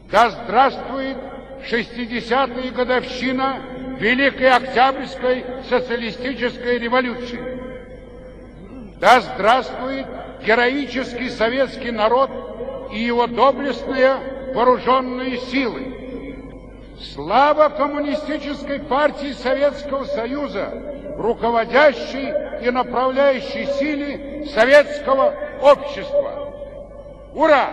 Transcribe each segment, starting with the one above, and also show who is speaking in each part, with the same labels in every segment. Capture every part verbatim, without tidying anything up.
Speaker 1: Да здравствует шестидесятая годовщина Великой Октябрьской социалистической революции! Да здравствует героический советский народ и его доблестные вооруженные силы! Слава Коммунистической партии Советского Союза, руководящей и направляющей силе советского общества! Ура!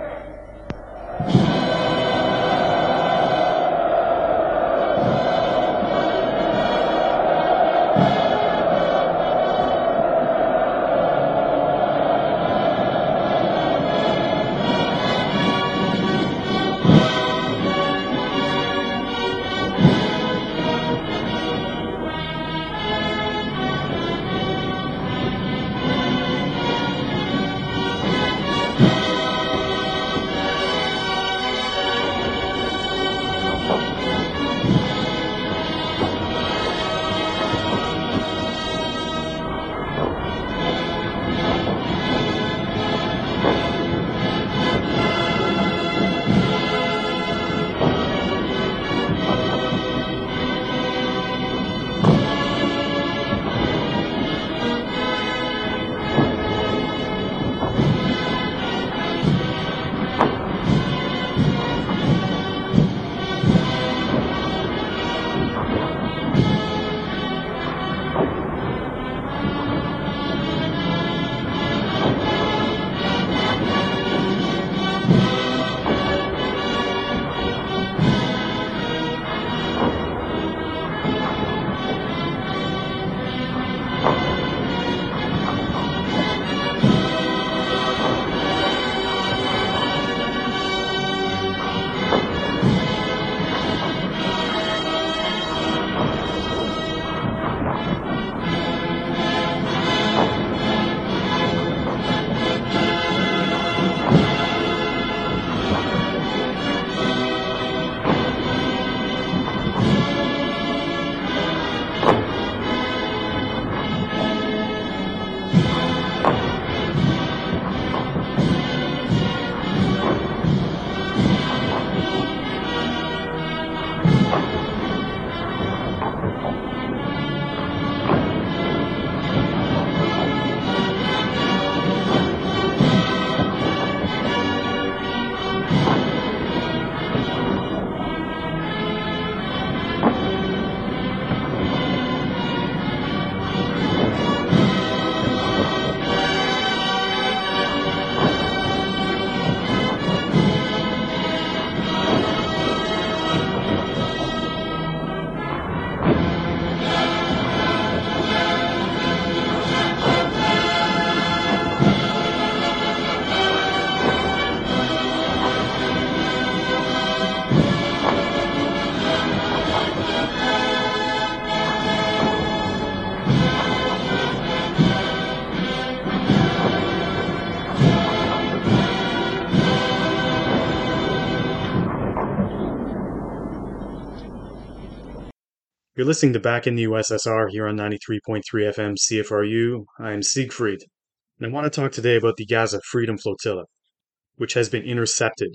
Speaker 2: You're listening to Back in the U S S R here on ninety-three point three F M C F R U. I'm Siegfried, and I want to talk today about the Gaza Freedom Flotilla, which has been intercepted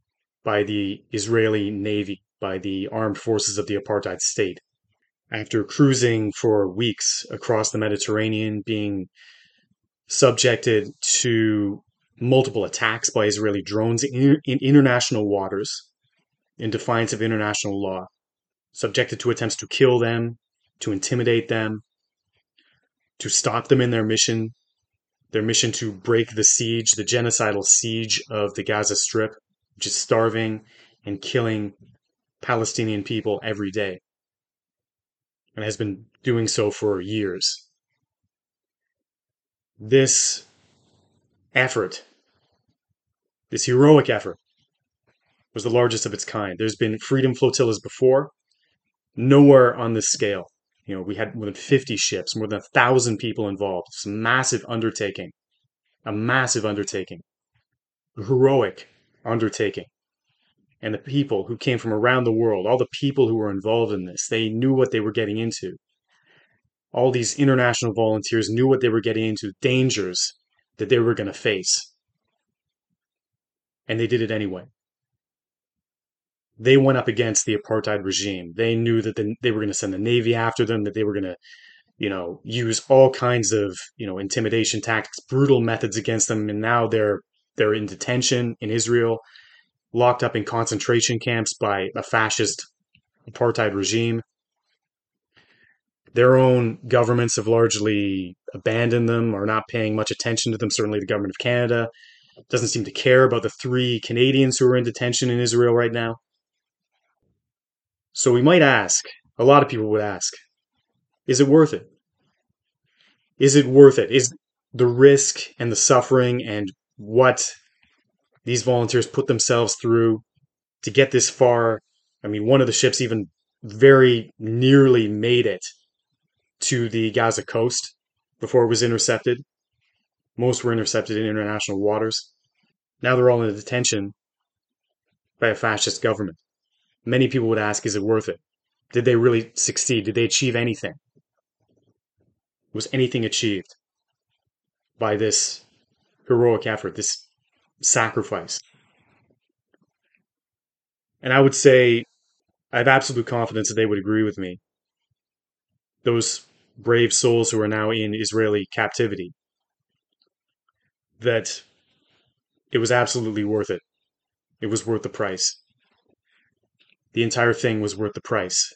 Speaker 2: by the Israeli Navy, by the armed forces of the apartheid state. After cruising for weeks across the Mediterranean, being subjected to multiple attacks by Israeli drones in, in international waters, in defiance of international law, subjected to attempts to kill them, to intimidate them, to stop them in their mission, their mission to break the siege, the genocidal siege of the Gaza Strip, which is starving and killing Palestinian people every day, and has been doing so for years. This effort, this heroic effort, was the largest of its kind. There's been freedom flotillas before, nowhere on this scale. You know, we had more than fifty ships, more than a thousand people involved. It's a massive undertaking, a massive undertaking, a heroic undertaking. And the people who came from around the world, all the people who were involved in this, they knew what they were getting into. All these international volunteers knew what they were getting into, dangers that they were going to face. And they did it anyway. they went up against the apartheid regime. They knew that the, they were going to send the Navy after them, that they were going to, you know, use all kinds of, you know, intimidation tactics, brutal methods against them. And now they're they're in detention in Israel, locked up in concentration camps by a fascist apartheid regime. Their own governments have largely abandoned them, are not paying much attention to them. Certainly the government of Canada doesn't seem to care about the three Canadians who are in detention in Israel right now. So we might ask, a lot of people would ask, is it worth it? Is it worth it? Is the risk and the suffering and what these volunteers put themselves through to get this far? I mean, one of the ships even very nearly made it to the Gaza coast before it was intercepted. Most were intercepted in international waters. Now they're all in detention by a fascist government. Many people would ask, is it worth it? Did they really succeed? Did they achieve anything? Was anything achieved by this heroic effort, this sacrifice? And I would say I have absolute confidence that they would agree with me. Those brave souls who are now in Israeli captivity, that it was absolutely worth it. It was worth the price. The entire thing was worth the price.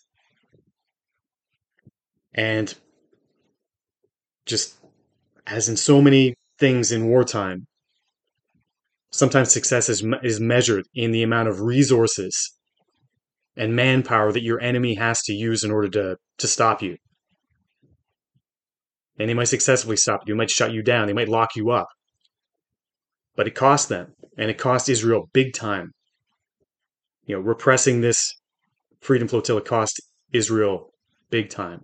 Speaker 2: And just as in so many things in wartime, sometimes success is, is measured in the amount of resources and manpower that your enemy has to use in order to, to stop you. And they might successfully stop you. They might shut you down. They might lock you up. But it cost them. And it cost Israel big time. You know, repressing this Freedom Flotilla cost Israel big time.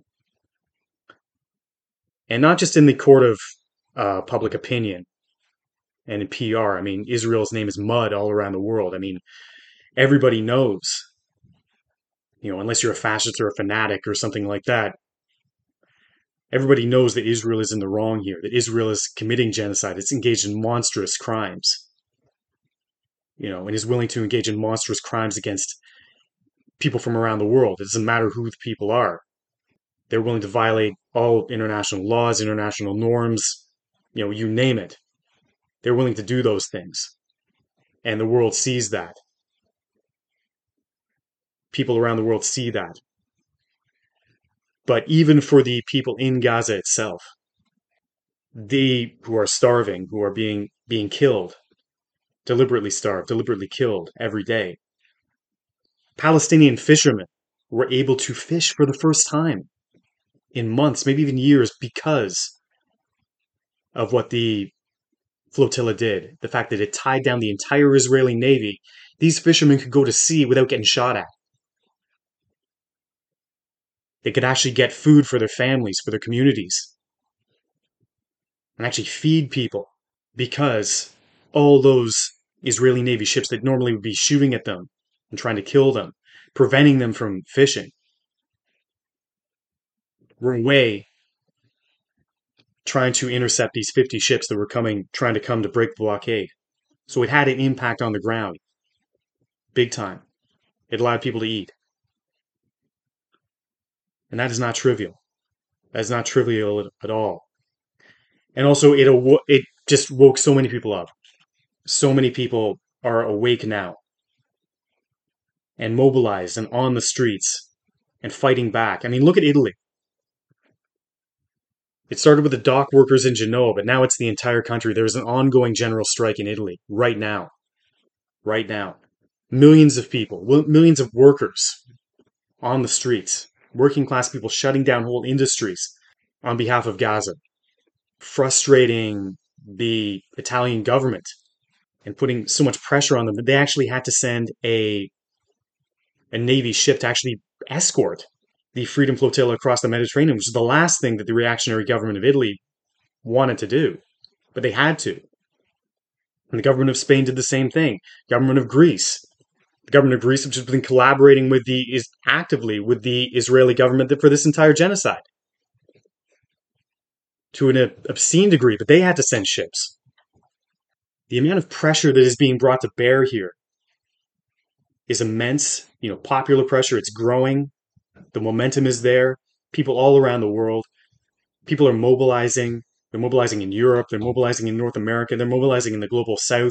Speaker 2: And not just in the court of uh, public opinion and in P R. I mean, Israel's name is mud all around the world. I mean, everybody knows, you know, unless you're a fascist or a fanatic or something like that, everybody knows that Israel is in the wrong here, that Israel is committing genocide. It's engaged in monstrous crimes, you know, and is willing to engage in monstrous crimes against people from around the world. It doesn't matter who the people are. They're willing to violate all international laws, international norms, you know, you name it. They're willing to do those things. And the world sees that. People around the world see that. But even for the people in Gaza itself, they who are starving, who are being being killed, deliberately starved, deliberately killed every day, Palestinian fishermen were able to fish for the first time in months, maybe even years, because of what the flotilla did. The fact that it tied down the entire Israeli Navy. These fishermen could go to sea without getting shot at. They could actually get food for their families, for their communities, and actually feed people, because all those Israeli Navy ships that normally would be shooting at them and trying to kill them, preventing them from fishing, were away trying to intercept these fifty ships that were coming, trying to come to break the blockade. So it had an impact on the ground, big time. It allowed people to eat. And that is not trivial. That is not trivial at all. And also, it awo- it just woke so many people up. So many people are awake now and mobilized and on the streets and fighting back. I mean, look at Italy. It started with the dock workers in Genoa, but now it's the entire country. There's an ongoing general strike in Italy right now. Right now. Millions of people, millions of workers on the streets. Working class people shutting down whole industries on behalf of Gaza. Frustrating the Italian government and putting so much pressure on them that they actually had to send a, a Navy ship to actually escort the Freedom Flotilla across the Mediterranean, which is the last thing that the reactionary government of Italy wanted to do. But they had to. And the government of Spain did the same thing. Government of Greece. The government of Greece, which has been collaborating with the is actively with the Israeli government for this entire genocide. To an obscene degree, but they had to send ships. The amount of pressure that is being brought to bear here is immense. You know, popular pressure, it's growing. The momentum is there. People all around the world, people are mobilizing. They're mobilizing in Europe. They're mobilizing in North America. They're mobilizing in the global south.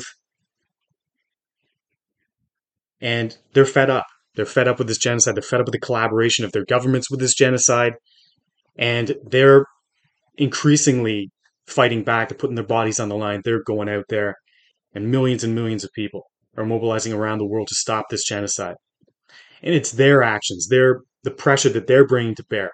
Speaker 2: And they're fed up. They're fed up with this genocide. They're fed up with the collaboration of their governments with this genocide. And they're increasingly fighting back. They're putting their bodies on the line. They're going out there. And millions and millions of people are mobilizing around the world to stop this genocide. And it's their actions, their the pressure that they're bringing to bear,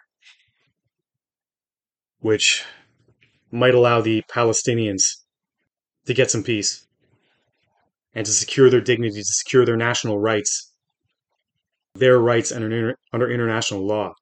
Speaker 2: which might allow the Palestinians to get some peace and to secure their dignity, to secure their national rights, their rights under, under international law.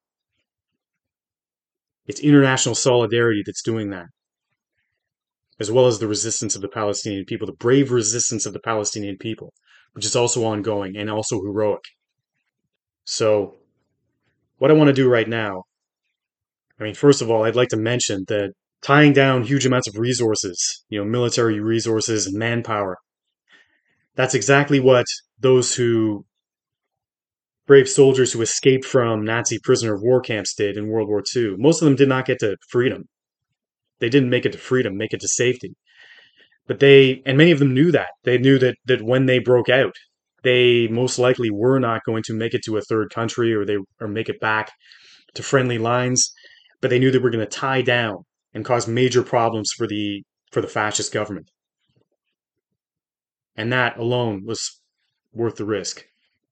Speaker 2: It's international solidarity that's doing that, as well as the resistance of the Palestinian people, the brave resistance of the Palestinian people, which is also ongoing and also heroic. So what I want to do right now, I mean, first of all, I'd like to mention that tying down huge amounts of resources, you know, military resources and manpower, that's exactly what those who, brave soldiers who escaped from Nazi prisoner of war camps did in World War Two. Most of them did not get to freedom. They didn't make it to freedom, make it to safety. But they, and many of them knew that. They knew that, that when they broke out, they most likely were not going to make it to a third country or they or make it back to friendly lines, but they knew they were going to tie down and cause major problems for the for the fascist government. And that alone was worth the risk.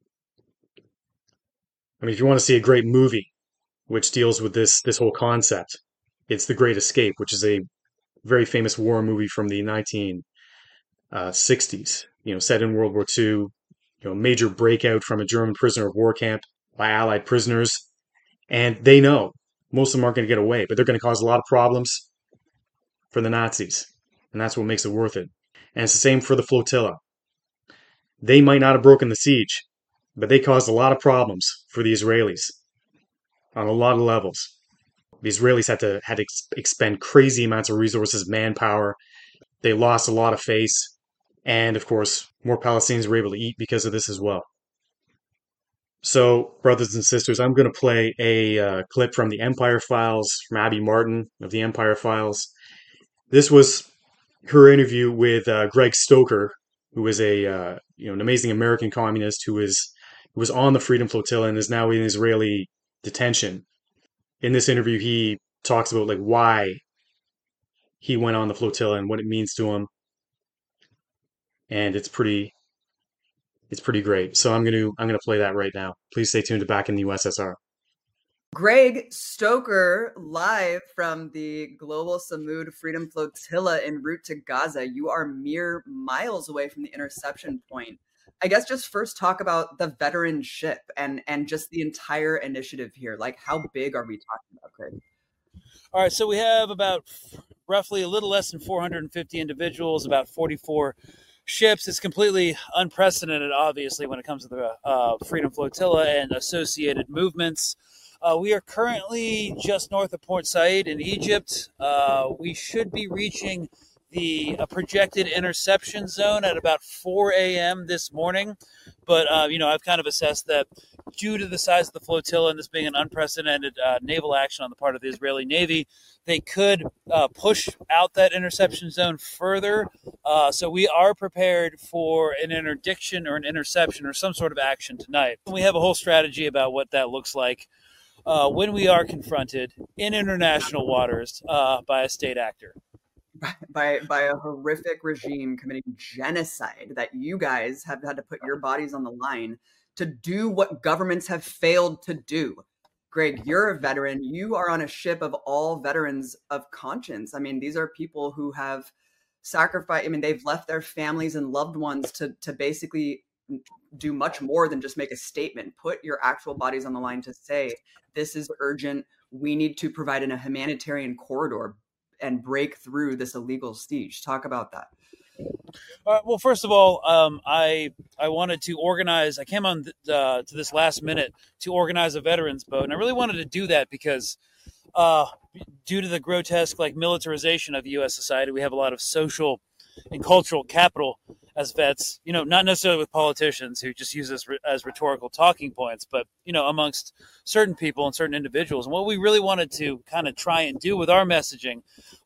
Speaker 2: I mean, if you want to see a great movie which deals with this this whole concept, it's The Great Escape, which is a very famous war movie from the nineteen sixties, you know, set in World War Two, you know, major breakout from a German prisoner of war camp by Allied prisoners. And they know most of them aren't going to get away, but they're going to cause a lot of problems for the Nazis. And that's what makes it worth it. And it's the same for the flotilla. They might not have broken the siege, but they caused a lot of problems for the Israelis on a lot of levels. The Israelis had to had to expend crazy amounts of resources, manpower. They lost a lot of face. And of course, more Palestinians were able to eat because of this as well. So, brothers and sisters, I'm going to play a uh, clip from the Empire Files, from Abby Martin of the Empire Files. This was her interview with uh, Greg Stoker, who is a uh, you know an amazing American communist who is who was on the Freedom Flotilla and is now in Israeli detention. In this interview, he talks about like why he went on the flotilla and what it means to him, and it's pretty it's pretty great. So I'm going to I'm going to play that right now. Please stay tuned to Back in the U S S R.
Speaker 3: Greg Stoker, live from the Global Samud Freedom Flotilla en route to Gaza. You are mere miles away from the interception point. I guess just first talk about the veteran ship and, and just the entire initiative here. Like, how big are we talking about, Greg?
Speaker 4: All right, so we have about roughly a little less than four hundred fifty individuals, about forty-four ships. It's completely unprecedented, obviously, when it comes to the uh, Freedom Flotilla and associated movements. Uh, we are currently just north of Port Said in Egypt. Uh, we should be reaching the uh, projected interception zone at about four a.m. this morning. But, uh, you know, I've kind of assessed that due to the size of the flotilla and this being an unprecedented uh, naval action on the part of the Israeli Navy, they could uh, push out that interception zone further. Uh, so we are prepared for an interdiction or an interception or some sort of action tonight. We have a whole strategy about what that looks like uh, when we are confronted in international waters uh, by a state actor.
Speaker 3: By, by a horrific regime committing genocide that you guys have had to put your bodies on the line to do what governments have failed to do. Greg, you're a veteran. You are on a ship of all veterans of conscience. I mean, these are people who have sacrificed, I mean, they've left their families and loved ones to, to basically do much more than just make a statement. Put your actual bodies on the line to say, this is urgent. We need to provide in a humanitarian corridor and break through this illegal siege. Talk about that.
Speaker 4: Uh, well, first of all, um, I I wanted to organize. I came on th- uh, to this last minute to organize a veterans boat, and I really wanted to do that because, uh, due to the grotesque like militarization of U S society, we have a lot of social and cultural capital as vets, you know, not necessarily with politicians who just use this as rhetorical talking points, but, you know, amongst certain people and certain individuals. And what we really wanted to kind of try and do with our messaging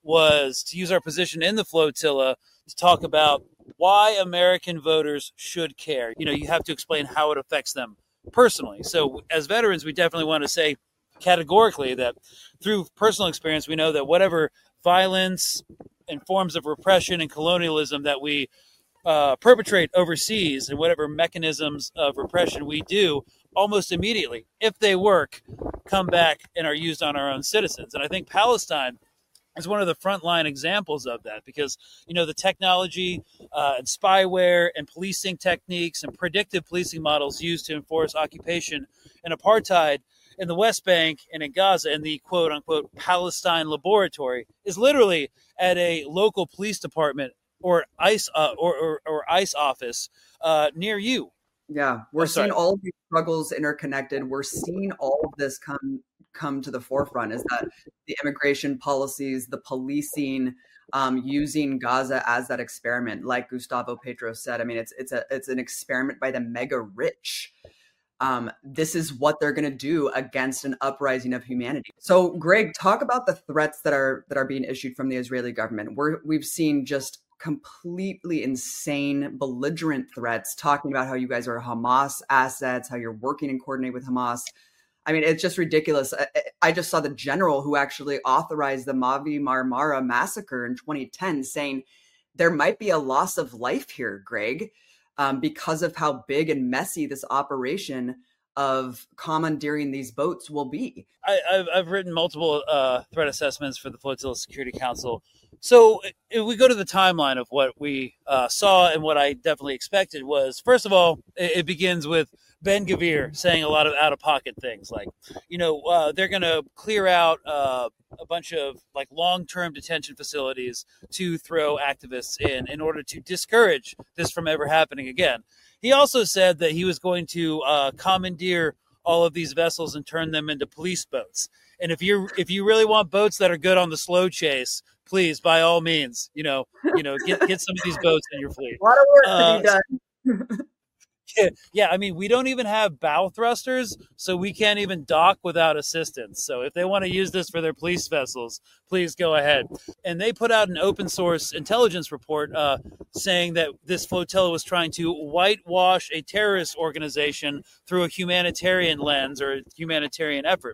Speaker 4: was to use our position in the flotilla to talk about why American voters should care. You know, you have to explain how it affects them personally. So as veterans, we definitely want to say categorically that through personal experience, we know that whatever violence and forms of repression and colonialism that we uh, perpetrate overseas and whatever mechanisms of repression we do, almost immediately, if they work, come back and are used on our own citizens. And I think Palestine is one of the frontline examples of that because, you know, the technology uh, and spyware and policing techniques and predictive policing models used to enforce occupation and apartheid in the West Bank and in Gaza and the quote unquote Palestine laboratory is literally at a local police department or ICE uh, or, or, or ICE office uh, near you.
Speaker 3: Yeah, we're
Speaker 4: Oh, sorry.
Speaker 3: seeing all of these struggles interconnected. We're seeing all of this come come to the forefront is that the immigration policies, the policing, um, using Gaza as that experiment, like Gustavo Petro said. I mean, it's it's a it's an experiment by the mega rich. Um, this is what they're going to do against an uprising of humanity. So, Greg, talk about the threats that are that are being issued from the Israeli government. We're, we've seen just completely insane, belligerent threats, talking about how you guys are Hamas assets, how you're working and coordinate with Hamas. I mean, it's just ridiculous. I, I just saw the general who actually authorized the Mavi Marmara massacre in twenty ten saying there might be a loss of life here, Greg. Um, because of how big and messy this operation of commandeering these boats will be.
Speaker 4: I, I've, I've written multiple uh, threat assessments for the Flotilla Security Council. So if we go to the timeline of what we uh, saw and what I definitely expected was, first of all, it, it begins with Ben Gvir saying a lot of out-of-pocket things like, you know, uh, they're going to clear out uh, a bunch of like long-term detention facilities to throw activists in in order to discourage this from ever happening again. He also said that he was going to uh, commandeer all of these vessels and turn them into police boats. And if you if you really want boats that are good on the slow chase, please, by all means, you know, you know, get get some of these boats in your fleet.
Speaker 3: A lot of work
Speaker 4: uh,
Speaker 3: to be done.
Speaker 4: Yeah, yeah, I mean, we don't even have bow thrusters, so we can't even dock without assistance. So if they want to use this for their police vessels, please go ahead. And they put out an open source intelligence report uh, saying that this flotilla was trying to whitewash a terrorist organization through a humanitarian lens or a humanitarian effort.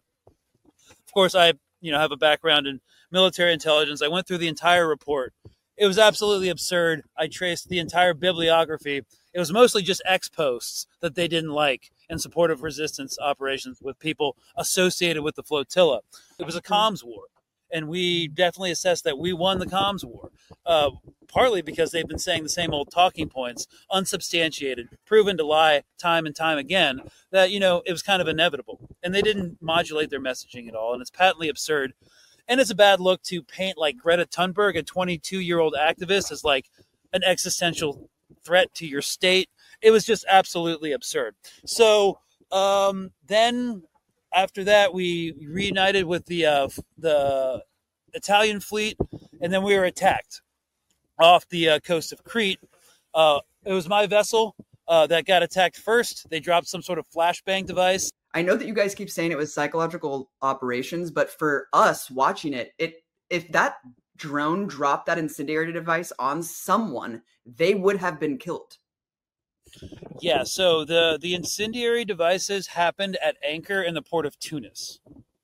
Speaker 4: Of course, I you know have a background in military intelligence. I went through the entire report. It was absolutely absurd. I traced the entire bibliography. It was mostly just ex posts that they didn't like in support of resistance operations with people associated with the flotilla. It was a comms war, and we definitely assessed that we won the comms war, uh, partly because they've been saying the same old talking points, unsubstantiated, proven to lie time and time again, that, you know, it was kind of inevitable. And they didn't modulate their messaging at all, and it's patently absurd. And it's a bad look to paint like Greta Thunberg, a twenty-two-year-old activist, as like an existential threat to your state. It was just absolutely absurd. So um, then after that, we reunited with the uh, the Italian fleet, and then we were attacked off the uh, coast of Crete. Uh, it was my vessel uh, that got attacked first. They dropped some sort of flashbang device.
Speaker 3: I know that you guys keep saying it was psychological operations, but for us watching it, it if that drone dropped that incendiary device on someone, they would have been killed.
Speaker 4: Yeah, so the, the incendiary devices happened at anchor in the port of Tunis.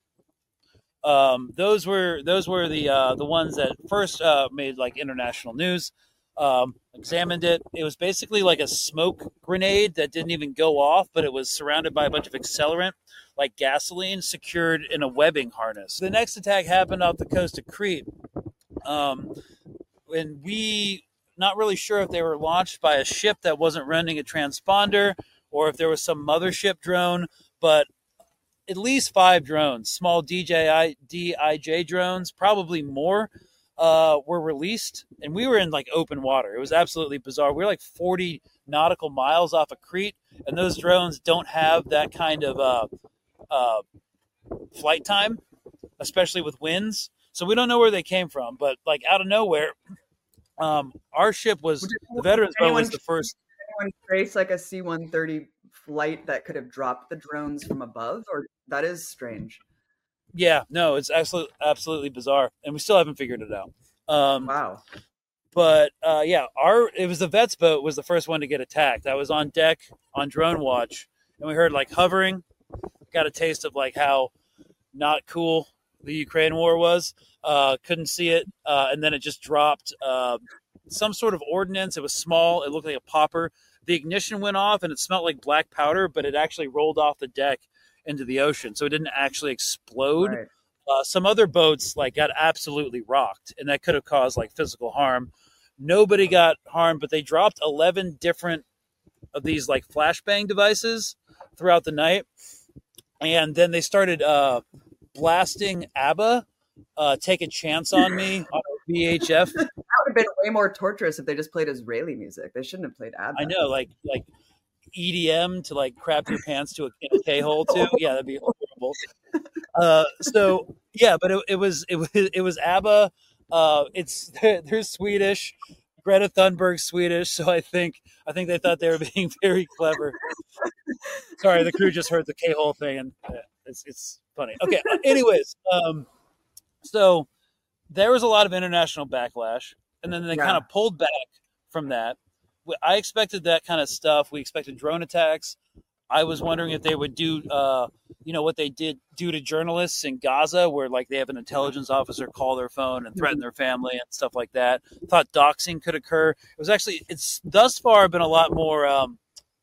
Speaker 4: Um, those were those were the uh, the ones that first uh, made like international news. Um, examined it. It was basically like a smoke grenade that didn't even go off, but it was surrounded by a bunch of accelerant, like gasoline, secured in a webbing harness. The next attack happened off the coast of Crete. Um, and we, not really sure if they were launched by a ship that wasn't running a transponder or if there was some mothership drone, but at least five drones, small D J I, D I J drones, probably more, uh, were released, and we were in like open water. It was absolutely bizarre. We were like forty nautical miles off of Crete, and those drones don't have that kind of uh, uh, flight time, especially with winds. So we don't know where they came from, but like out of nowhere, Um, our ship was
Speaker 3: Would
Speaker 4: the veterans boat was
Speaker 3: anyone-
Speaker 4: the first.
Speaker 3: Anyone trace like a C one thirty flight that could have dropped the drones from above, or that is strange.
Speaker 4: Yeah, no, it's absolutely absolutely bizarre, and we still haven't figured it out. Um,
Speaker 3: Wow.
Speaker 4: But uh, yeah, our it was the vets boat was the first one to get attacked. I was on deck on drone watch, and we heard like hovering. Got a taste of like how not cool the Ukraine war was. Uh, couldn't see it, uh, and then it just dropped uh, some sort of ordnance. It was small. It looked like a popper. The ignition went off, and it smelled like black powder, but it actually rolled off the deck into the ocean, so it didn't actually explode.
Speaker 3: Right.
Speaker 4: Uh, some other boats like got absolutely rocked, and that could have caused like physical harm. Nobody got harmed, but they dropped eleven different of these like flashbang devices throughout the night, and then they started uh, blasting ABBA, uh, "Take a Chance on Me" on V H F.
Speaker 3: That would have been way more torturous if they just played Israeli music. They shouldn't have played ABBA.
Speaker 4: I know, like like E D M to like crap your pants to a K hole to. Yeah, that'd be horrible. Uh, so yeah, but it, it was it was it was ABBA. Uh, it's they're, they're Swedish. Greta Thunberg's Swedish, so I think I think they thought they were being very clever. Sorry, the crew just heard the K hole thing, and uh, it's it's funny. Okay, anyways, um, so there was a lot of international backlash, and then they
Speaker 3: Yeah.
Speaker 4: kind of pulled back from that. I expected that kind of stuff. We expected drone attacks. I was wondering if they would do, uh, you know, what they did do to journalists in Gaza, where like they have an intelligence officer call their phone and threaten their family and stuff like that. Thought doxing could occur. It was actually, it's thus far been a lot more um,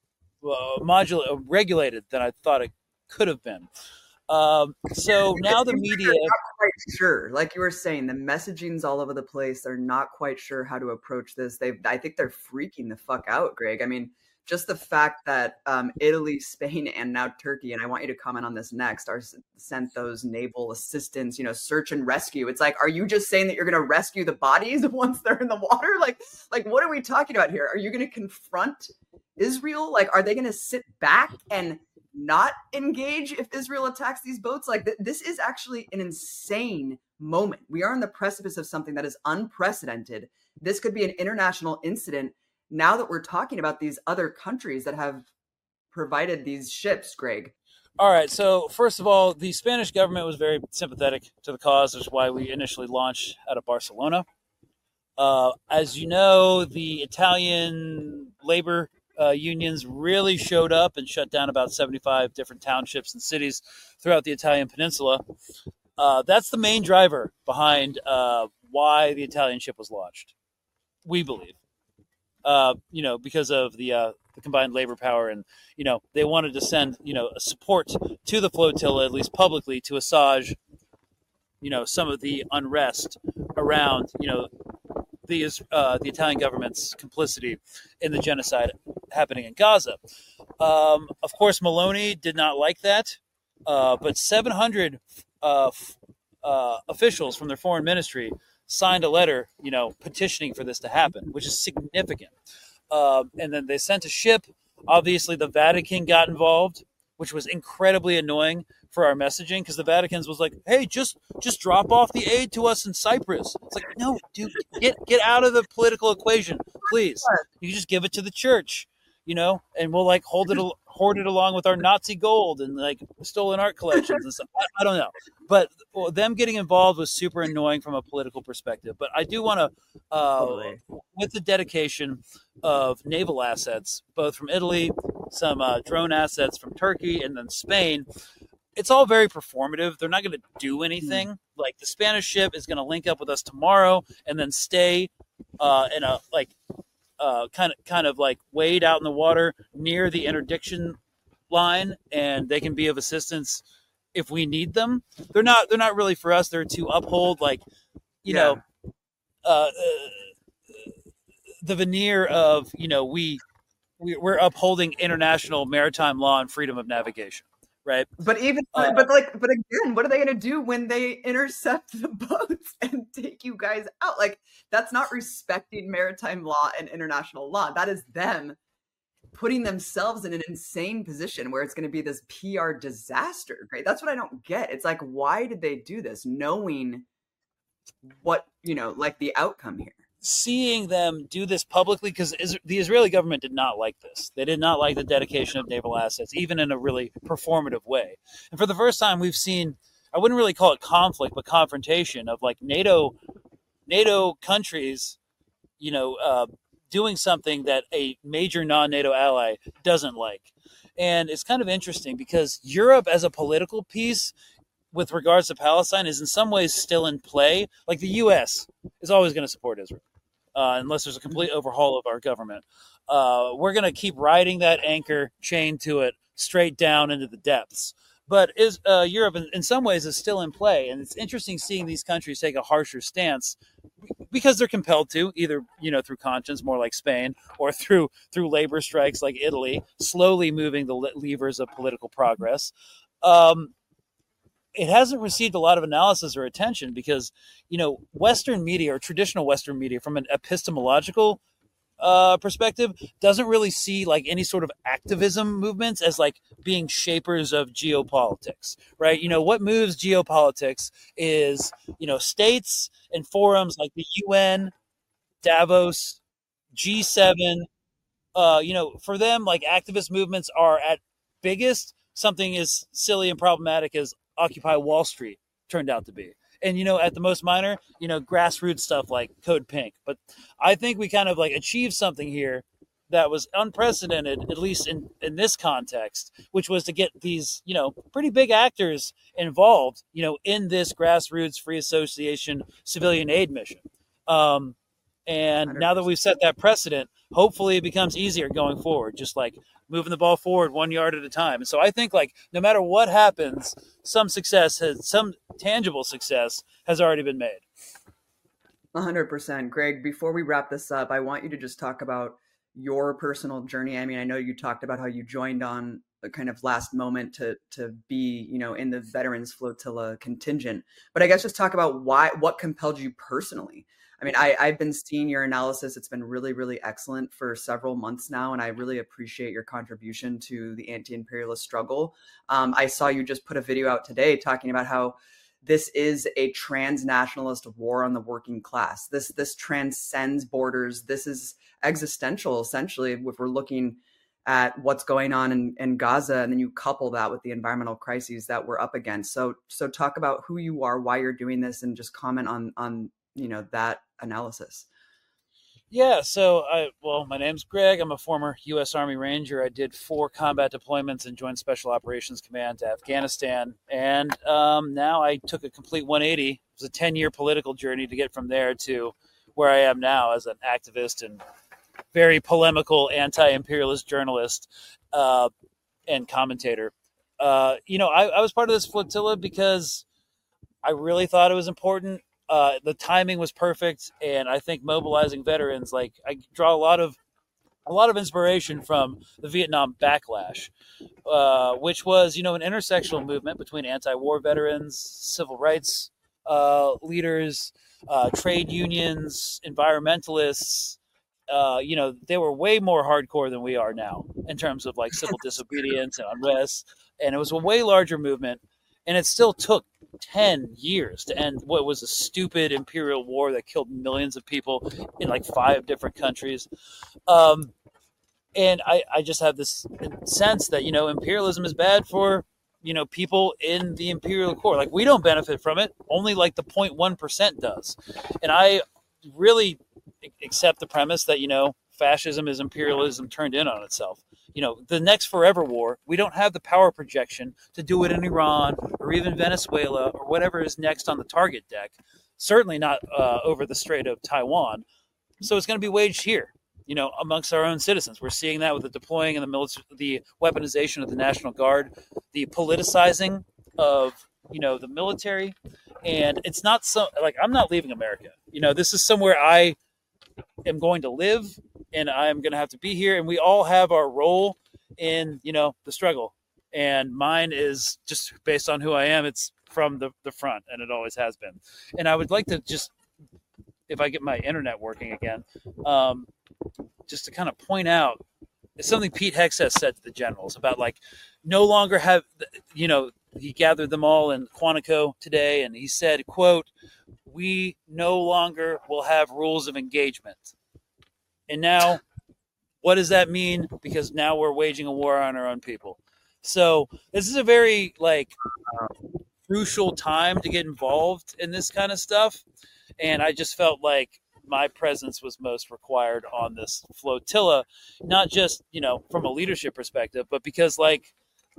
Speaker 4: uh, modulated, regulated than I thought it could have been. Um, so now the media,
Speaker 3: They're not quite sure. Like you were saying, the messaging's all over the place. They're not quite sure how to approach this. They, I think they're freaking the fuck out, Greg. I mean, just the fact that um, Italy, Spain, and now Turkey, and I want you to comment on this next, are sent those naval assistance, you know, search and rescue. It's like, are you just saying that you're going to rescue the bodies once they're in the water? Like, like what are we talking about here? Are you going to confront Israel? Like, are they going to sit back and not engage if Israel attacks these boats? Like, th- this is actually an insane moment. We are on the precipice of something that is unprecedented. This could be an international incident. Now that we're talking about these other countries that have provided these ships, Greg.
Speaker 4: All right. So first of all, the Spanish government was very sympathetic to the cause, which is why we initially launched out of Barcelona. Uh, as you know, the Italian labor uh, unions really showed up and shut down about seventy-five different townships and cities throughout the Italian peninsula. Uh, that's the main driver behind uh, why the Italian ship was launched, we believe. Uh, you know, because of the uh, the combined labor power, and you know, they wanted to send you know a support to the flotilla, at least publicly, to assuage you know some of the unrest around you know the uh, the Italian government's complicity in the genocide happening in Gaza. Um, of course, Meloni did not like that, uh, but seven hundred uh, f- uh, officials from their foreign ministry signed a letter, you know, petitioning for this to happen, which is significant. Uh, and then they sent a ship. Obviously, the Vatican got involved, which was incredibly annoying for our messaging, because the Vatican was like, "Hey, just just drop off the aid to us in Cyprus." It's like, no, dude, get get out of the political equation, please. You just give it to the church, you know, and we'll like hold it hoard it along with our Nazi gold and like stolen art collections and stuff. I, I don't know, but well, them getting involved was super annoying from a political perspective. But I do want to, uh,
Speaker 3: Totally.
Speaker 4: with the dedication of naval assets, both from Italy, some uh, drone assets from Turkey, and then Spain. It's all very performative. They're not going to do anything. Mm. Like the Spanish ship is going to link up with us tomorrow and then stay uh, in a like uh, kind of kind of like wade out in the water near the interdiction line, and they can be of assistance if we need them. They're not. They're not really for us. They're to uphold like you
Speaker 3: Yeah.
Speaker 4: know uh, uh, the veneer of you know we, we we're upholding international maritime law and freedom of navigation. Right.
Speaker 3: But even,
Speaker 4: Uh,
Speaker 3: but like, but again, what are they going to do when they intercept the boats and take you guys out? Like, that's not respecting maritime law and international law. That is them putting themselves in an insane position where it's going to be this P R disaster. Right. That's what I don't get. It's like, why did they do this, knowing what, you know, like the outcome here?
Speaker 4: seeing them do this publicly, because the Israeli government did not like this. They did not like the dedication of naval assets, even in a really performative way. And for the first time, we've seen, I wouldn't really call it conflict, but confrontation of like NATO, NATO countries, you know, uh, doing something that a major non-NATO ally doesn't like. And it's kind of interesting because Europe as a political piece with regards to Palestine is in some ways still in play. Like the U S is always going to support Israel uh, unless there's a complete overhaul of our government. Uh, we're going to keep riding that anchor chained to it straight down into the depths. But is uh, Europe in, in some ways is still in play. And it's interesting seeing these countries take a harsher stance because they're compelled to, either, you know, through conscience, more like Spain, or through through labor strikes like Italy, slowly moving the levers of political progress. Um, it hasn't received a lot of analysis or attention because, you know, Western media or traditional Western media from an epistemological uh, perspective doesn't really see like any sort of activism movements as like being shapers of geopolitics, right? You know, what moves geopolitics is, you know, states and forums like the U N, Davos, G seven, uh, you know, for them, like activist movements are at biggest something as silly and problematic as Occupy Wall Street turned out to be. And, you know, at the most minor, you know, grassroots stuff like Code Pink. But I think we kind of like achieved something here that was unprecedented, at least in, in this context, which was to get these, you know, pretty big actors involved, you know, in this grassroots free association civilian aid mission. Um, and now that we've set that precedent, hopefully it becomes easier going forward, just like moving the ball forward one yard at a time. And so I think like no matter what happens, some success has, some tangible success has already been made.
Speaker 3: one hundred percent. Greg, before we wrap this up, I want you to just talk about your personal journey. I mean, I know you talked about how you joined on the kind of last moment to to be, you know, in the Veterans Flotilla contingent, but I guess just talk about why, what compelled you personally. I mean, I, I've been seeing your analysis. It's been really, really excellent for several months now, and I really appreciate your contribution to the anti-imperialist struggle. Um, I saw you just put a video out today talking about how this is a transnationalist war on the working class. This this transcends borders. This is existential, essentially, if we're looking at what's going on in, in Gaza, and then you couple that with the environmental crises that we're up against. So, so talk about who you are, why you're doing this, and just comment on on you know that analysis.
Speaker 4: Yeah, so I well, my name's Greg. I'm a former U S Army Ranger. I did four combat deployments in Joint Special Operations Command to Afghanistan, and um, now I took a complete one eighty. It was a ten-year political journey to get from there to where I am now as an activist and very polemical anti-imperialist journalist uh, and commentator. Uh, you know, I, I was part of this flotilla because I really thought it was important. Uh, the timing was perfect, and I think mobilizing veterans, like I draw a lot of a lot of inspiration from the Vietnam backlash, uh, which was, you know, an intersectional movement between anti-war veterans, civil rights uh, leaders, uh, trade unions, environmentalists. Uh, you know, they were way more hardcore than we are now in terms of like civil disobedience and unrest, and it was a way larger movement, and it still took ten years to end what was a stupid imperial war that killed millions of people in like five different countries. Um, and I, I just have this sense that, you know, imperialism is bad for, you know, people in the imperial core. Like, we don't benefit from it. Only like the zero point one percent does. And I really accept the premise that, you know, fascism is imperialism turned in on itself. You know, the next forever war, we don't have the power projection to do it in Iran or even Venezuela or whatever is next on the target deck. Certainly not uh, over the Strait of Taiwan. So it's going to be waged here, you know, amongst our own citizens. We're seeing that with the deploying and the military, the weaponization of the National Guard, the politicizing of, you know, the military. And it's not so like, I'm not leaving America. You know, this is somewhere I am going to live, and I'm going to have to be here. And we all have our role in, you know, the struggle. And mine is just based on who I am. It's from the, the front, and it always has been. And I would like to just, if I get my internet working again, um, just to kind of point out, it's something Pete Hegseth said to the generals about like no longer have, you know, he gathered them all in Quantico today, and he said, quote, we no longer will have rules of engagement. And now, what does that mean? Because now we're waging a war on our own people. So this is a very like crucial time to get involved in this kind of stuff. And I just felt like my presence was most required on this flotilla, not just, you know, from a leadership perspective, but because like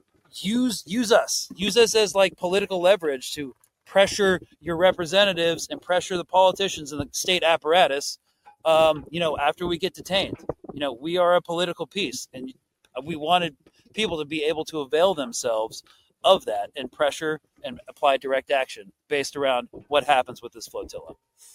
Speaker 4: use use us, use us as like political leverage to pressure your representatives and pressure the politicians in the state apparatus. Um, you know, after we get detained, you know, we are a political piece, and we wanted people to be able to avail themselves of that and pressure and apply direct action based around what happens with this flotilla.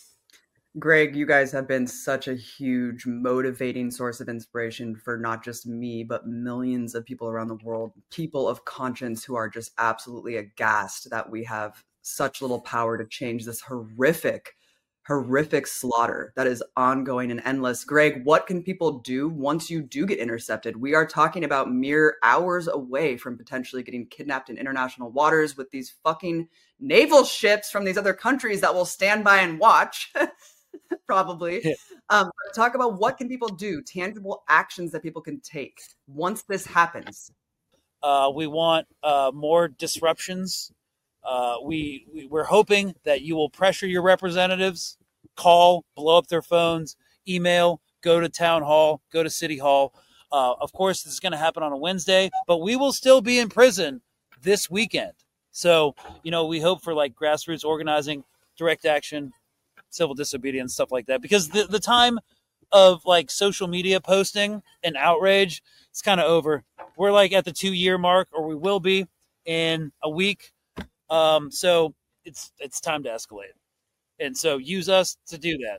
Speaker 3: Greg, you guys have been such a huge motivating source of inspiration for not just me, but millions of people around the world, people of conscience who are just absolutely aghast that we have such little power to change this horrific, horrific slaughter that is ongoing and endless. Greg, what can people do once you do get intercepted? We are talking about mere hours away from potentially getting kidnapped in international waters with these fucking naval ships from these other countries that will stand by and watch. Probably. Yeah. Um, talk about what can people do, tangible actions that people can take once this happens.
Speaker 4: Uh, we want uh, more disruptions. Uh, we, we, we're hoping that you will pressure your representatives, call, blow up their phones, email, go to town hall, go to city hall. Uh, of course, this is going to happen on a Wednesday, but we will still be in prison this weekend. So, you know, we hope for like grassroots organizing, direct action, civil disobedience, stuff like that, because the, the time of like social media posting and outrage, it's kind of over. We're like at the two year mark, or we will be in a week. Um, so it's, it's time to escalate. And so use us to do that.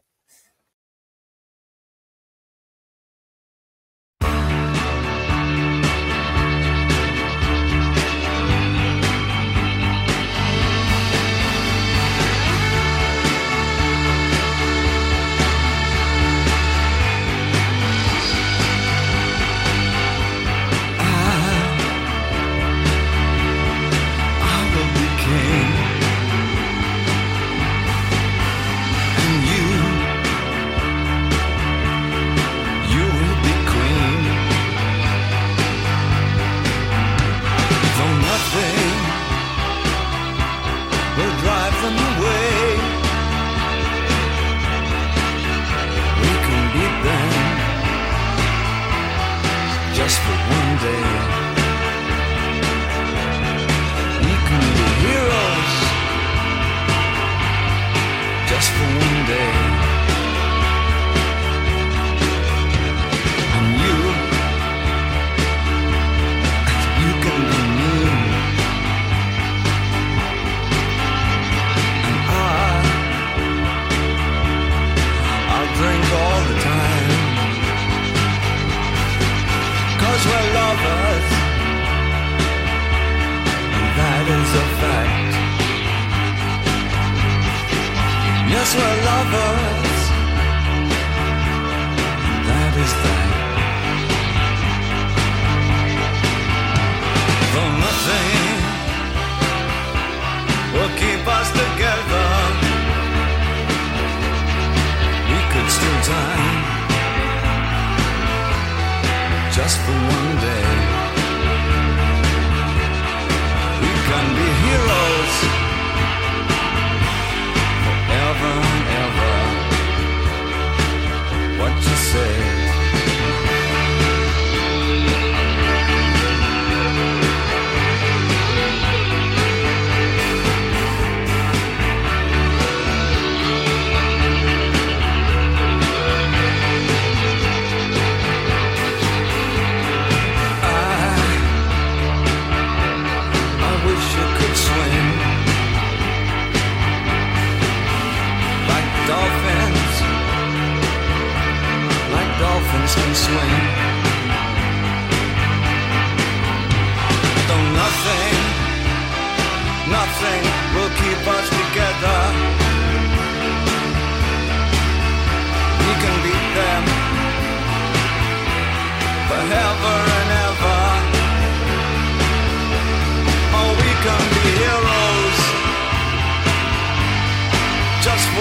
Speaker 5: Just for one day, we can be heroes. Just for one day, and you, you can be me, and I, I'll drink all the time. 'Cause we're lovers, and that is a fact. Yes, we're lovers, and that is that. Though nothing will keep us together, we could steal time just for one day. We can be heroes forever and ever. What you say? Can swing. Though nothing, nothing will keep us together. We can beat them forever and ever. Oh, we can be heroes just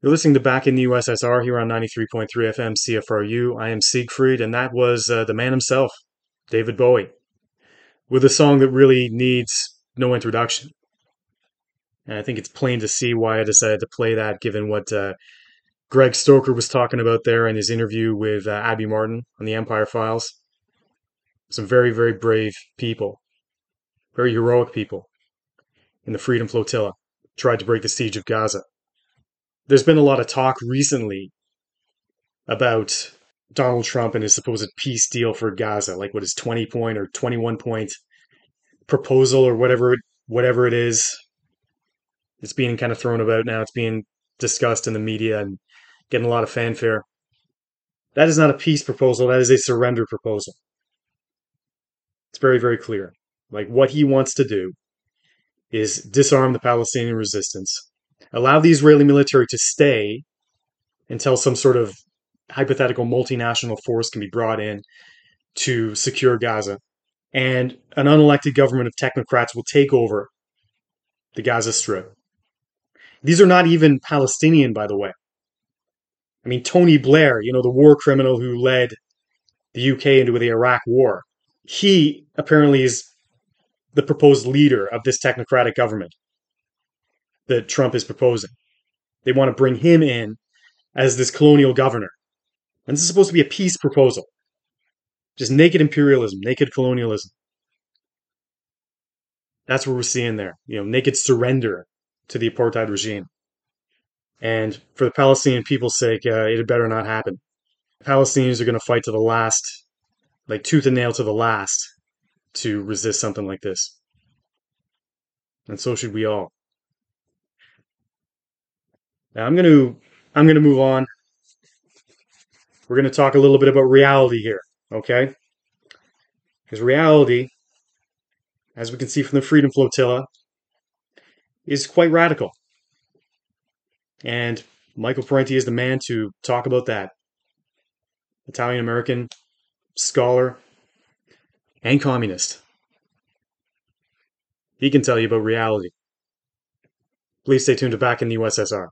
Speaker 2: You're listening to Back in the U S S R here on ninety-three point three F M C F R U. I am Siegfried, and that was uh, the man himself, David Bowie, with a song that really needs no introduction. And I think it's plain to see why I decided to play that, given what uh, Greg Stoker was talking about there in his interview with uh, Abby Martin on the Empire Files. Some very, very brave people, very heroic people in the Freedom Flotilla tried to break the siege of Gaza. There's been a lot of talk recently about Donald Trump and his supposed peace deal for Gaza, like what his twenty point or twenty-one point proposal or whatever, whatever it is. It's being kind of thrown about now. It's being discussed in the media and getting a lot of fanfare. That is not a peace proposal. That is a surrender proposal. It's very, very clear. Like, what he wants to do is disarm the Palestinian resistance, allow the Israeli military to stay until some sort of hypothetical multinational force can be brought in to secure Gaza, and an unelected government of technocrats will take over the Gaza Strip. These are not even Palestinian, by the way. I mean, Tony Blair, you know, the war criminal who led the U K into the Iraq War, he apparently is the proposed leader of this technocratic government that Trump is proposing. They want to bring him in as this colonial governor. And this is supposed to be a peace proposal. Just naked imperialism, naked colonialism. That's what we're seeing there. You know, naked surrender to the apartheid regime. And for the Palestinian people's sake, uh, it had better not happen. Palestinians are going to fight to the last, like tooth and nail to the last, to resist something like this. And so should we all. Now I'm going to I'm going to move on. We're going to talk a little bit about reality here, okay? Because reality, as we can see from the Freedom Flotilla, is quite radical. And Michael Parenti is the man to talk about that. Italian-American scholar and communist. He can tell you about reality. Please stay tuned to Back in the U S S R.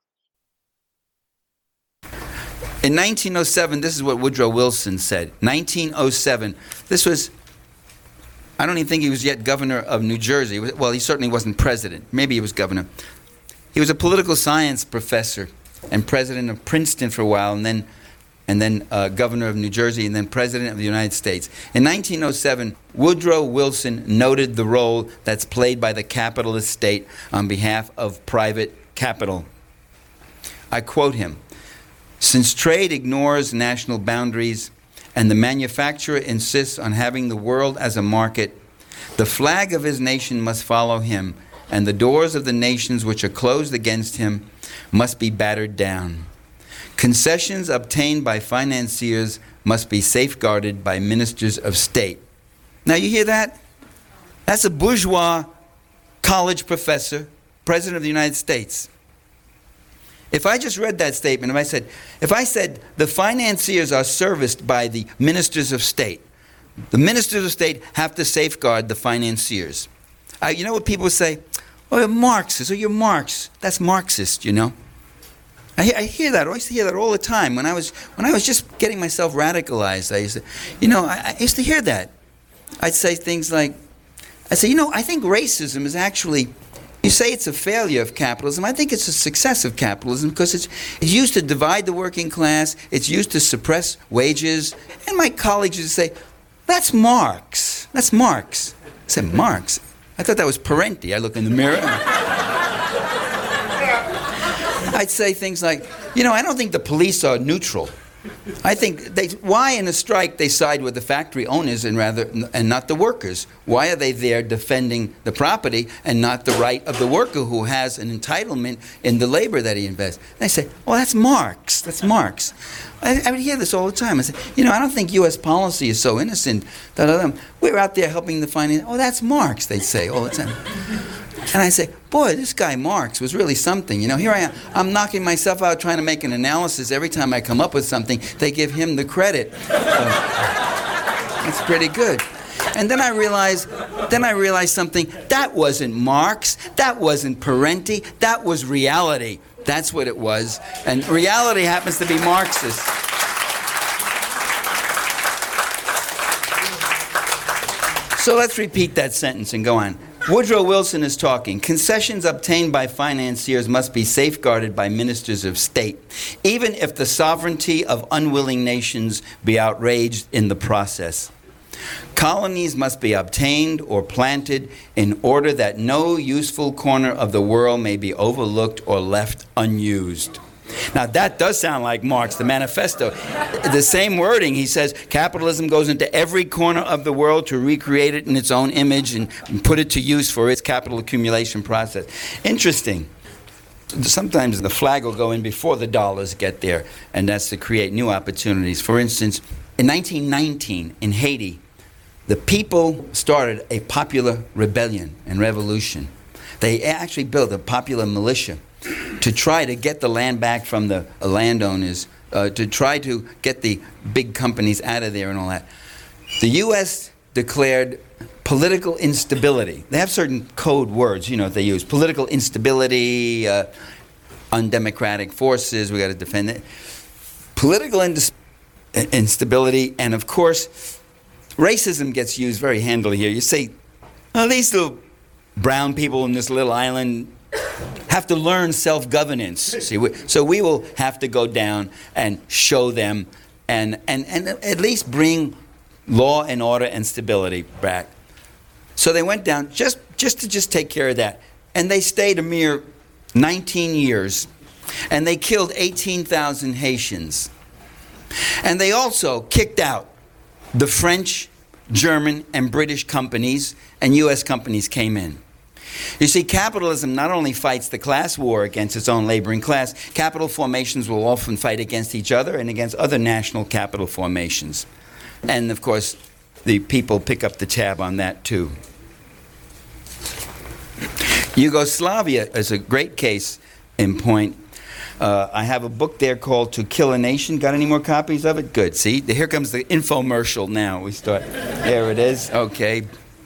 Speaker 6: In nineteen oh seven, this is what Woodrow Wilson said. nineteen oh seven, this was, I don't even think he was yet governor of New Jersey. Well, he certainly wasn't president. Maybe he was governor. He was a political science professor and president of Princeton for a while, and then and then uh, governor of New Jersey, and then president of the United States. In nineteen oh seven, Woodrow Wilson noted the role that's played by the capitalist state on behalf of private capital. I quote him, "Since trade ignores national boundaries and the manufacturer insists on having the world as a market, the flag of his nation must follow him, and the doors of the nations which are closed against him must be battered down. Concessions obtained by financiers must be safeguarded by ministers of state." Now you hear that? That's a bourgeois college professor, president of the United States. If I just read that statement, if I said, if I said the financiers are serviced by the ministers of state, the ministers of state have to safeguard the financiers. Uh, you know what people say? Oh, you're Marxist, or you're Marx. That's Marxist, you know. I, I hear that. I used to hear that all the time. When I was when I was just getting myself radicalized, I used to, you know, I, I used to hear that. I'd say things like, I'd say, you know, I think racism is actually, you say it's a failure of capitalism. I think it's a success of capitalism because it's, it's used to divide the working class. It's used to suppress wages. And my colleagues used to say, that's Marx. That's Marx. I said, Marx? I thought that was Parenti. I look in the mirror. I'd say things like, you know, I don't think the police are neutral. I think they, why in a strike they side with the factory owners and rather and not the workers? Why are they there defending the property and not the right of the worker who has an entitlement in the labor that he invests? And I say, well, that's Marx. That's Marx. I, I would hear this all the time. I say, you know, I don't think U S policy is so innocent. Da, da, da. We're out there helping the finance. Oh, that's Marx, they'd say all the time. And I say, boy, this guy Marx was really something. You know, here I am. I'm knocking myself out trying to make an analysis. Every time I come up with something, they give him the credit. So, that's pretty good. And then I realized, then I realized something. That wasn't Marx. That wasn't Parenti. That was reality. That's what it was. And reality happens to be Marxist. So let's repeat that sentence and go on. Woodrow Wilson is talking. Concessions obtained by financiers must be safeguarded by ministers of state, even if the sovereignty of unwilling nations be outraged in the process. Colonies must be obtained or planted in order that no useful corner of the world may be overlooked or left unused. Now that does sound like Marx, the manifesto. The same wording, he says, capitalism goes into every corner of the world to recreate it in its own image and put it to use for its capital accumulation process. Interesting. Sometimes the flag will go in before the dollars get there, and that's to create new opportunities. For instance, in nineteen nineteen, in Haiti, the people started a popular rebellion and revolution. They actually built a popular militia to try to get the land back from the uh, landowners, uh, to try to get the big companies out of there and all that. The U S declared political instability. They have certain code words, you know, they use. Political instability, uh, undemocratic forces, we got to defend it. Political indis- instability, and of course, racism gets used very handily here. You say, oh, these little brown people in this little island have to learn self-governance. See, we, so we will have to go down and show them and, and, and at least bring law and order and stability back. So they went down just, just to just take care of that. And they stayed a mere nineteen years. And they killed eighteen thousand Haitians. And they also kicked out the French, German, and British companies, and U S companies came in. You see, capitalism not only fights the class war against its own laboring class, capital formations will often fight against each other and against other national capital formations. And, of course, the people pick up the tab on that, too. Yugoslavia is a great case in point. Uh, I have a book there called To Kill a Nation. Got any more copies of it? Good. See, here comes the infomercial now. We start. There it is. Okay.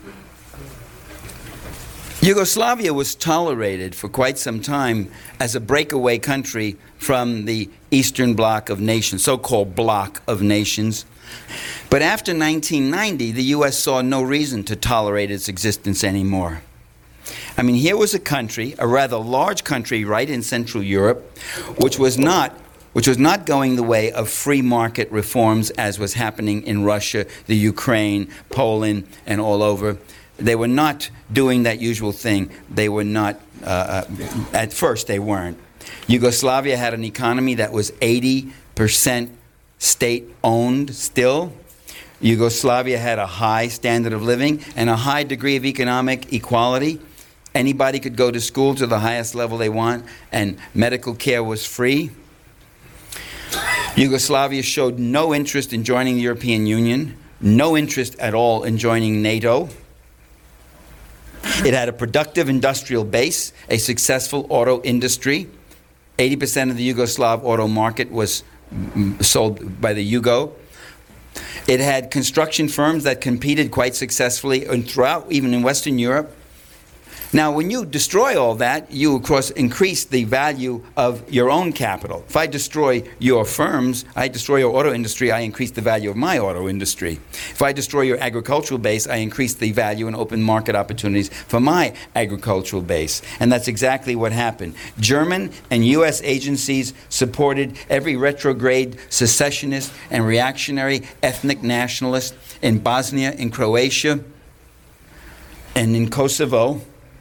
Speaker 6: Yugoslavia was tolerated for quite some time as a breakaway country from the Eastern Bloc of nations, so-called Bloc of nations. But after nineteen ninety, the U S saw no reason to tolerate its existence anymore. I mean, here was a country, a rather large country right in Central Europe, which was not which was not going the way of free market reforms as was happening in Russia, the Ukraine, Poland, and all over. They were not doing that usual thing. They were not, uh, at first they weren't. Yugoslavia had an economy that was eighty percent state-owned still. Yugoslavia had a high standard of living and a high degree of economic equality. Anybody could go to school to the highest level they want, and medical care was free. Yugoslavia showed no interest in joining the European Union, no interest at all in joining NATO. It had a productive industrial base, a successful auto industry. eighty percent of the Yugoslav auto market was sold by the Yugo. It had construction firms that competed quite successfully and throughout, even in Western Europe. Now, when you destroy all that, you, of course, increase the value of your own capital. If I destroy your firms, I destroy your auto industry, I increase the value of my auto industry. If I destroy your agricultural base, I increase the value and open market opportunities for my agricultural base. And that's exactly what happened. German and U S agencies supported every retrograde secessionist and reactionary ethnic nationalist in Bosnia, in Croatia, and in Kosovo.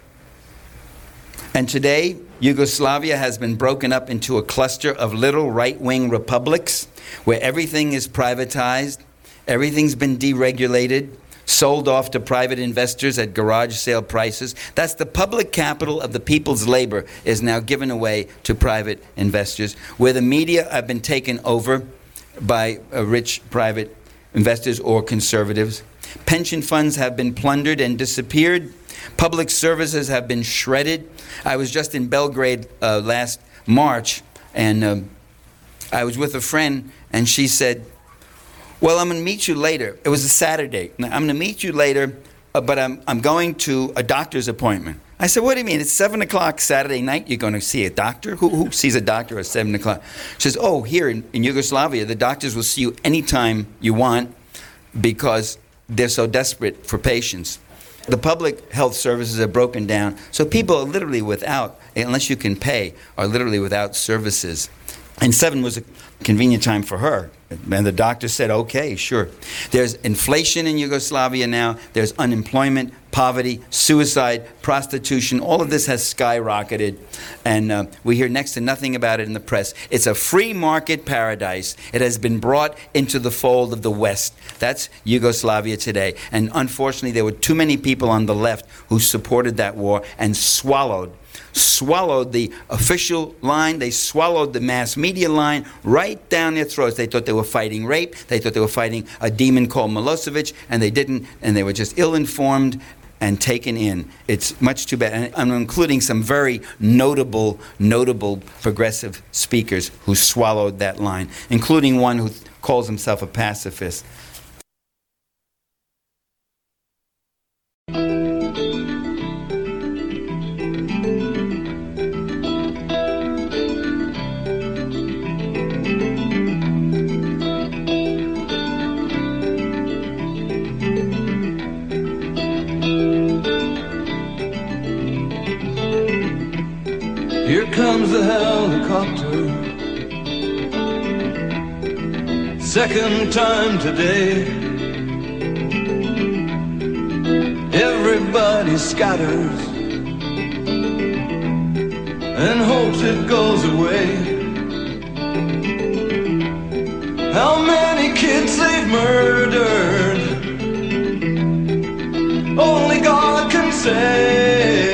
Speaker 6: And today, Yugoslavia has been broken up into a cluster of little right-wing republics where everything is privatized, everything's been deregulated, sold off to private investors at garage sale prices. That's the public capital of the people's labor is now given away to private investors, where the media have been taken over by uh, rich private investors or conservatives. Pension funds have been plundered and disappeared. Public services have been shredded. I was just in Belgrade uh, last March, and uh, I was with a friend, and she said, well, I'm going to meet you later. It was a Saturday. I'm going to meet you later, uh, but I'm, I'm going to a doctor's appointment. I said, what do you mean? It's seven o'clock Saturday night. You're going to see a doctor? Who, who sees a doctor at seven o'clock? She says, oh, here in, in Yugoslavia, the doctors will see you anytime you want because they're so desperate for patients. The public health services are broken down, so people are literally without, unless you can pay, are literally without services. And seven was a convenient time for her. And the doctor said, okay, sure. There's inflation in Yugoslavia now. There's unemployment, poverty, suicide, prostitution. All of this has skyrocketed. And uh, we hear next to nothing about it in the press. It's a free market paradise. It has been brought into the fold of the West. That's Yugoslavia today. And unfortunately, there were too many people on the left who supported that war and swallowed swallowed the official line, they swallowed the mass media line right down their throats. They thought they were fighting rape, they thought they were fighting a demon called Milosevic, and they didn't, and they were just ill-informed and taken in. It's much too bad. And I'm including some very notable, notable progressive speakers who swallowed that line, including one who calls himself a pacifist.
Speaker 5: Here comes the helicopter, second time today. Everybody scatters and hopes it goes away. How many kids they've murdered, only God can say.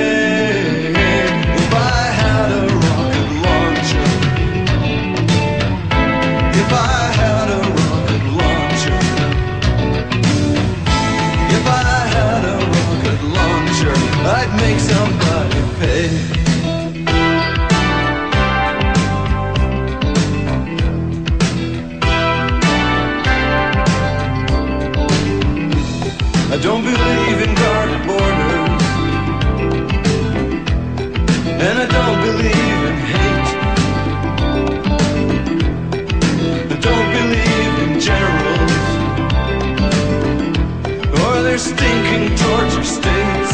Speaker 5: I'd make somebody pay. I don't believe in guarded borders, and I don't believe in hate. I don't believe in generals or their stinking torture states.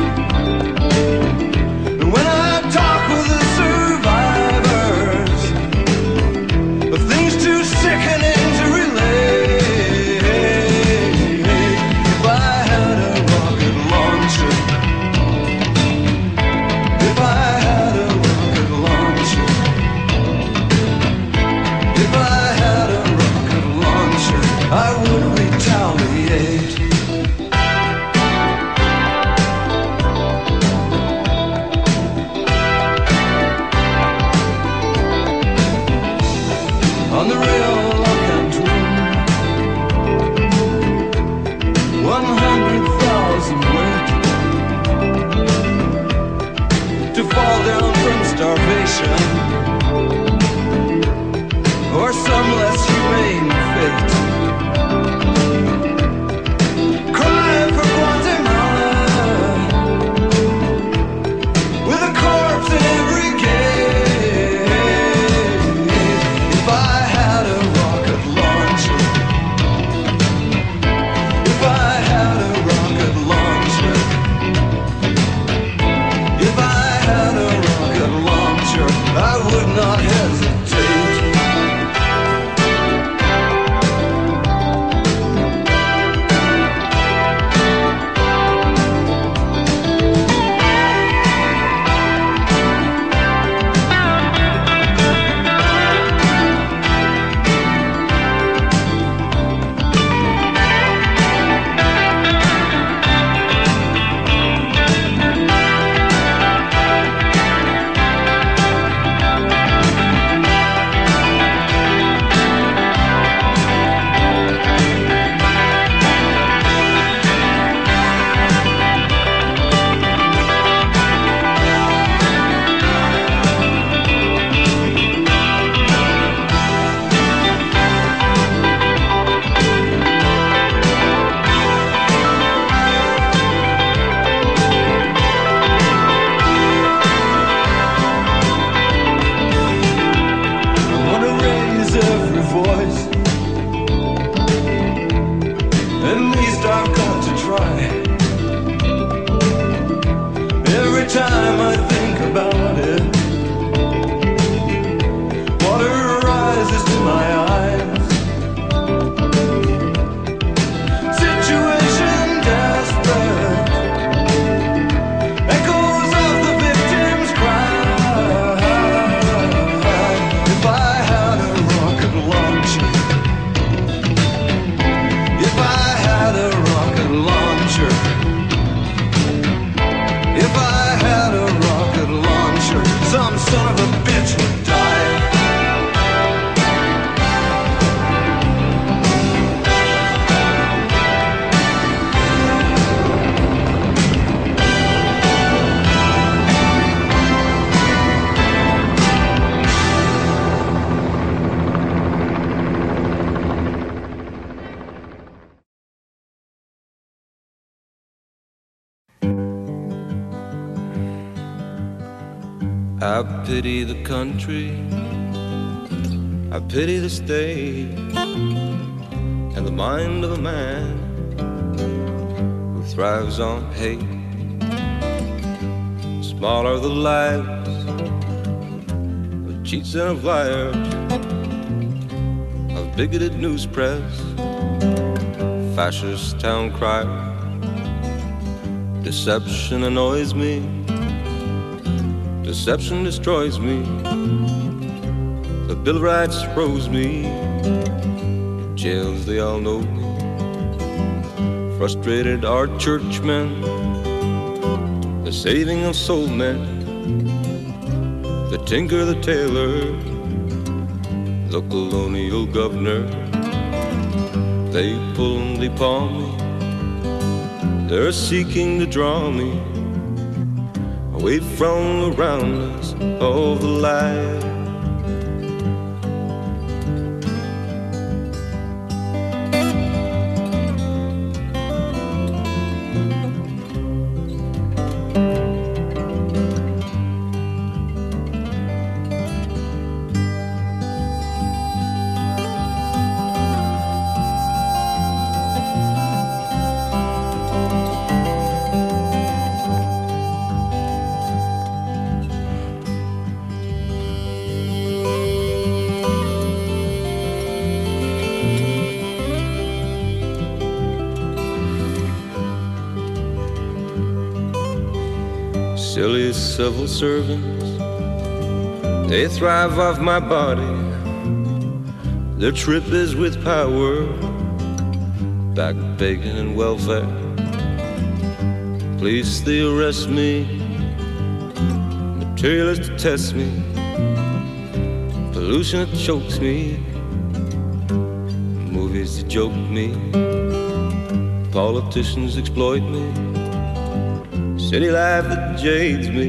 Speaker 5: When I talk with the survivors of things too sickening to relate, if I had a rocket launcher, if I had a rocket launcher, if I had a rocket launcher, I would retaliate. time I think about it, water rises to my eyes. Situation desperate, echoes of the victim's cry. If I had a rocket launcher, if I had a rocket launcher, if I had a rocket launcher, some son of a bitch would die. I pity the country, I pity the state, and the mind of a man who thrives on hate. Small are the lives of cheats and of liars, of bigoted news press, fascist town crier. Deception annoys me, deception destroys me. The Bill of Rights froze me. In jails they all know me. Frustrated are churchmen, the saving of soul men, the tinker, the tailor, the colonial governor. They pull and they paw me, they're seeking to draw me away from the roundness of the light. Silly civil servants, they thrive off my body. Their trip is with power, back bacon and welfare. Police, they arrest me, materialists test me, pollution that chokes me, movies that joke me, politicians exploit me, city life that jades me,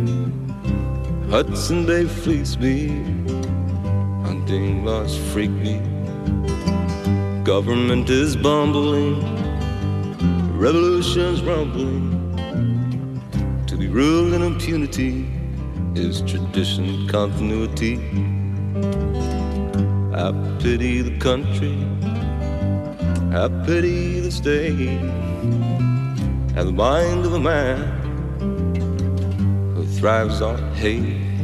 Speaker 5: Hudson Bay fleece me, hunting laws freak me. Government is bumbling, revolution's rumbling. To be ruled in impunity is tradition, continuity. I pity the country, I pity the state, and the mind of a man who thrives on hate.